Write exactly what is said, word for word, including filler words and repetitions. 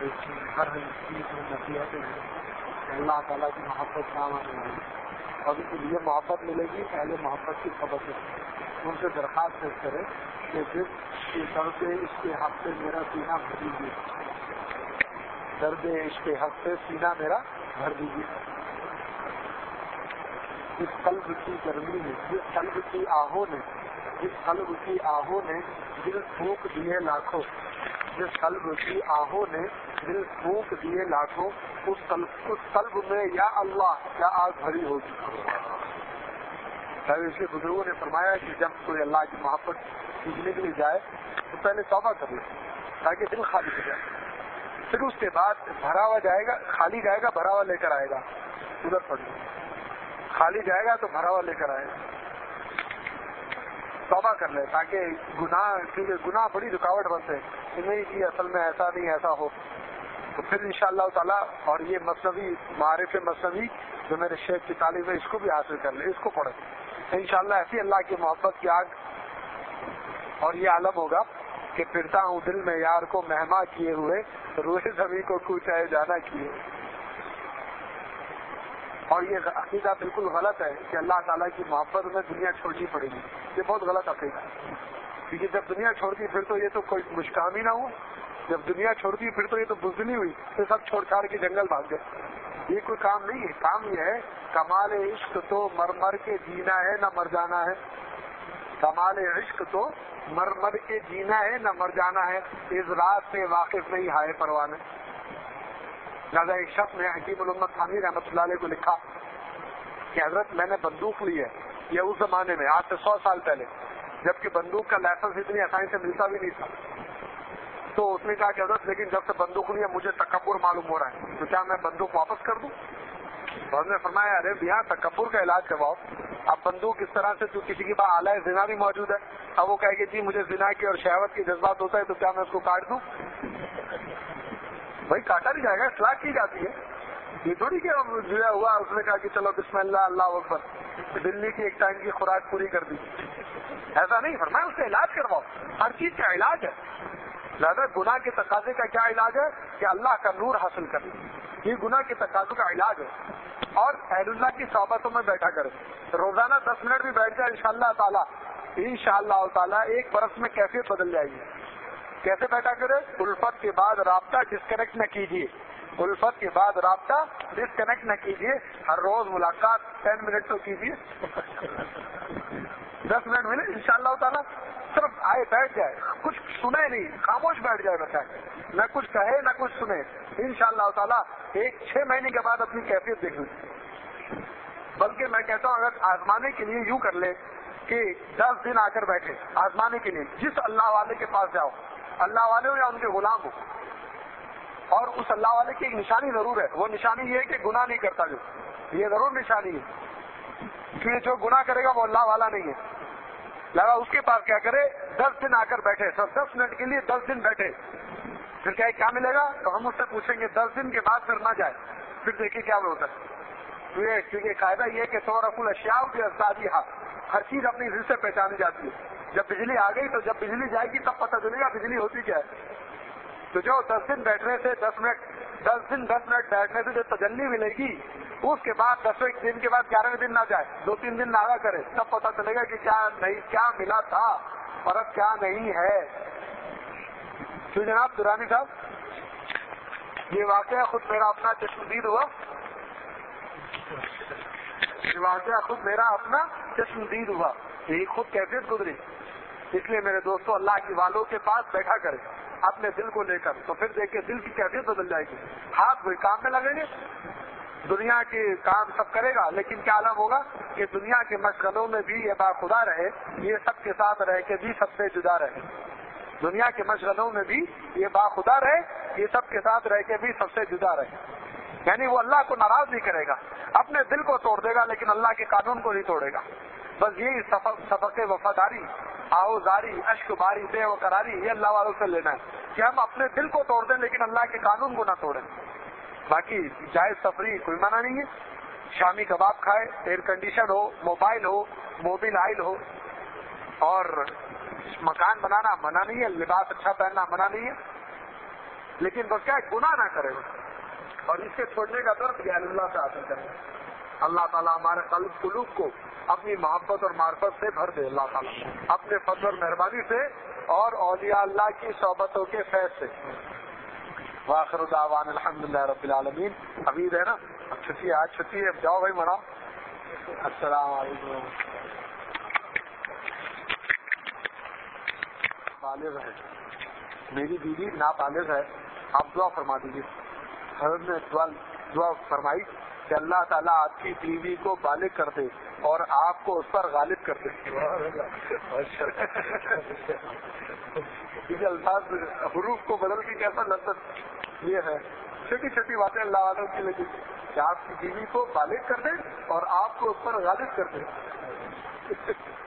ہر چیز میں نصیحتیں ہیں کہ اللہ تعالیٰ کی محبت نہ مانے ابھی کے لیے محبت ملے گی پہلے محبت کی خبر سے ان سے درخواست کرے کہ جس درد عشق حق سے میرا سینہ بھر دیجیے درد عشق حق سے سینہ میرا بھر دیجیے جس قلب کی گرمی نے جس قلب کی آہوں نے جس قلب کی آہوں نے دل پھونک دیے لاکھوں جس قلب کی آہوں نے دل پھونک دیے لاکھوں اس قلب اس قلب میں یا اللہ کیا آگ بھری ہوگی. اس لیے بزرگوں نے فرمایا کہ جب کوئی اللہ کی محبت سیکھنے کے لیے جائے تو پہلے توبہ کر لے تاکہ دل خالی ہو جائے. پھر اس کے بعد بھرا ہوا جائے گا خالی جائے گا بھرا ہوا لے کر آئے گا. ضرورت پڑ گئی خالی جائے گا تو بھرا ہوا لے کر آئے گا. توبہ کر لے تاکہ گناہ کیونکہ گناہ بڑی رکاوٹ بنتے ہیں نہیں کہ اصل میں ایسا نہیں ایسا ہو. تو پھر انشاءاللہ تعالیٰ اور یہ مصنوی معارف مصنوی جو میرے شیخ کی تعلیم ہے اس کو بھی حاصل کر لے اس کو پڑھے انشاءاللہ ایسی اللہ کی محبت کی آگ اور یہ عالم ہوگا کہ پھرتا ہوں دل میں یار کو مہما کیے ہوئے روح زمین کو کوچائے جانا کیے. اور یہ عقیدہ بالکل غلط ہے کہ اللہ تعالیٰ کی محبت میں دنیا چھوڑنی پڑے گی. یہ بہت غلط عقیدہ ہے کیونکہ جب دنیا چھوڑتی پھر تو یہ تو کوئی مشکام ہی نہ ہو. جب دنیا چھوڑتی پھر تو یہ تو بزدلی ہوئی تو سب چھوڑ چھاڑ کے جنگل بھاگ گئے. یہ کوئی کام نہیں ہے. کام یہ ہے کمال عشق تو مر مر کے جینا ہے نہ مر جانا ہے. کمال عشق تو مر مر کے جینا ہے نہ مر جانا ہے. اس رات سے واقف نہیں ہائے پروانے. لہٰذا ایک شخص نے حکیم الامت ثانی رحمۃ اللہ علیہ کو لکھا کہ حضرت میں نے بندوق لی ہے. یہ اس زمانے میں آج سے سو سال پہلے جبکہ بندوق کا لائسنس اتنی آسانی سے ملتا بھی نہیں تھا. تو اس نے کہا کہ حضرت لیکن جب سے بندوق لی ہے مجھے تکبر معلوم ہو رہا ہے تو کیا میں بندوق واپس کر دوں؟ تو حضرت نے فرمایا ارے یہاں تکبر کا علاج کرواؤ. اب بندوق اس طرح سے تو کسی کے پاس آلہ زنا بھی موجود ہے. اب وہ کہے کہ جی مجھے زنا کی اور شہوت کے جذبات ہوتا ہے تو کیا میں اس کو کاٹ دوں؟ بھائی کاٹا نہیں جائے گا اصلاح کی جاتی ہے. یہ تھوڑی کہ جو ہوا اس نے کہا کہ چلو بسم اللہ اللہ اکبر دلی کی ایک ٹائم کی خوراک پوری کر دی. ایسا نہیں فرمایا اس سے علاج کرواؤ. ہر چیز کا علاج ہے. لہذا گناہ کے تقاضے کا کیا علاج ہے کہ اللہ کا نور حاصل کرے. یہ گناہ کے تقاضوں کا علاج ہے. اور اہل اللہ کی صحبتوں میں بیٹھا کرے. روزانہ دس منٹ بھی بیٹھ جائے انشاءاللہ تعالیٰ انشاءاللہ تعالیٰ ایک برس میں کیفیت بدل جائے گی. کیسے بیٹھا کرے؟ الفت کے بعد رابطہ ڈسکنیکٹ نہ کیجیے. الفت کے بعد رابطہ ڈسکنیکٹ نہ کیجیے. ہر روز ملاقات ٹین منٹ تو کیجیے. دس منٹ ملے انشاءاللہ تعالیٰ صرف آئے بیٹھ جائے کچھ سنے نہیں خاموش بیٹھ جائے بچہ نہ کچھ کہے نہ کچھ سنے. انشاءاللہ تعالیٰ ایک چھ مہینے کے بعد اپنی کیفیت دیکھ لیں. بلکہ میں کہتا ہوں اگر آزمانے کے لیے یوں کر لے کہ دس دن آ کر بیٹھے آزمانے کے لیے جس اللہ والے کے پاس جاؤ اللہ والے ہو یا ان کے غلام ہو اور اس اللہ والے کی ایک نشانی ضرور ہے. وہ نشانی یہ ہے کہ گناہ نہیں کرتا. جو یہ ضرور نشانی ہے کہ جو گناہ کرے گا وہ اللہ والا نہیں ہے. لگا اس کے پاس کیا کرے دس دن آ کر بیٹھے سر دس منٹ کے لیے دس دن بیٹھے. پھر کیا کیا ملے گا تو ہم اس سے پوچھیں گے دس دن کے بعد پھر نہ جائے پھر دیکھیے کیا ہوتا ہے. کیونکہ قاعدہ یہ کہ تو رفل اشیاء کی استادی ہر چیز اپنی ضد سے پہچانی جاتی ہے. جب بجلی آ گئی تو جب بجلی جائے گی تب پتہ چلے گا بجلی ہوتی کیا ہے. تو جو دس دن بیٹھنے سے دس منٹ دس دن دس منٹ بیٹھنے سے جو تجلی ملے گی اس کے بعد دسویں دن کے بعد گیارہویں دن نہ جائے دو تین دن ناغا کرے تب پتہ چلے گا کہ کیا نہیں کیا ملا تھا اور اب کیا نہیں ہے. کیوں جناب درانی صاحب یہ واقعہ خود میرا اپنا چشمدید ہوا. یہ واقعہ خود میرا اپنا چشمدید ہوا. یہی خود کیفیت گزری. اس لیے میرے دوستوں اللہ کی والوں کے پاس بیٹھا کرے اپنے دل کو لے کر تو پھر دیکھ کے دل کی کیفیت بدل جائے گی. ہاتھ کوئی کام میں لگیں گے دنیا کے کام سب کرے گا لیکن کیا عالم ہوگا کہ دنیا کے مشغلوں میں بھی یہ باخدا رہے یہ سب کے ساتھ رہ کے بھی سب سے جدا رہے. دنیا کے مشغلوں میں بھی یہ باخدا رہے یہ سب کے ساتھ رہ کے بھی سب سے جدا رہے. یعنی وہ اللہ کو ناراض نہیں کرے گا اپنے دل کو توڑ دے گا لیکن اللہ کے قانون کو نہیں توڑے گا. بس یہی سبق وفاداری آؤ زاری اشک باری بے و قراری یہ اللہ والوں سے لینا ہے کہ ہم اپنے دل کو توڑ دیں لیکن اللہ کے قانون کو نہ توڑیں. باقی جائز تفریح کوئی منع نہیں ہے. شامی کباب کھائے ایئر کنڈیشن ہو موبائل ہو موبل آئل ہو اور مکان بنانا منع نہیں ہے. لباس اچھا پہننا منع نہیں ہے. لیکن بس کیا ہے گناہ نہ کرے اور اس کے چھوڑنے کا درد بھی اللہ سے حاصل کرے. اللہ تعالیٰ ہمارے قلب قلوب کو اپنی محبت اور معرفت سے بھر دے. اللہ تعالیٰ اپنے فضل اور مہربانی سے اور اولیاء اللہ کی صحبتوں کے فیض سے. وآخر دعوانا الحمدللہ رب العالمین. امید ہے نا اب چھٹی ہے, آج چھٹی ہے, اب جاؤ بھائی مناؤ. السلام علیکم. بالغ ہے میری بیوی نابالغ ہے, آپ دعا فرما دیجیے. حضرت نے دعا دعا فرمائی کہ اللہ تعالیٰ آپ کی بیوی کو بالغ کر دے اور آپ کو اس پر غالب کر دے. الفاظ حروف کو بدل کے کیسا لذت یہ ہے. چھوٹی چھوٹی باتیں اللہ والوں کی لگی کہ آپ کی بیوی کو بالغ کر دے اور آپ کو اس پر غالب کر دے.